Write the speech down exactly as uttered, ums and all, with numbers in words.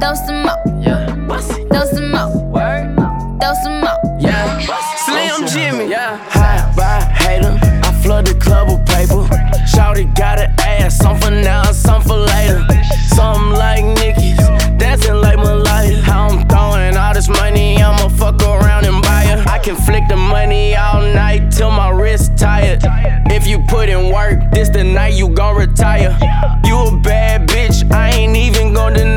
throw some more. Yeah. Throw some more. Word. Throw some more. Yeah. Slim Jimmy. Yeah. High by hater. I flood the club with paper. Shawty got an ass. Some for now, some for later.